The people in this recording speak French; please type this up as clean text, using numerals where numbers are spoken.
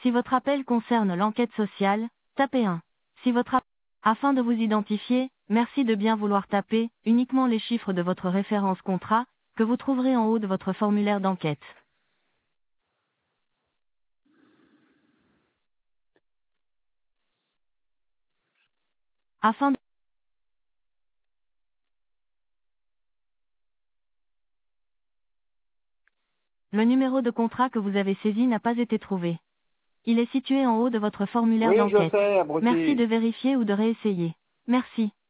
Si votre appel concerne l'enquête sociale, tapez 1. Si votre Afin de vous identifier, merci de bien vouloir taper uniquement les chiffres de votre référence contrat, que vous trouverez en haut de votre formulaire d'enquête. Afin de... Le numéro de contrat que vous avez saisi n'a pas été trouvé. Il est situé en haut de votre formulaire Oui, je d'enquête. sais, Merci abruti. de vérifier ou de réessayer. Merci.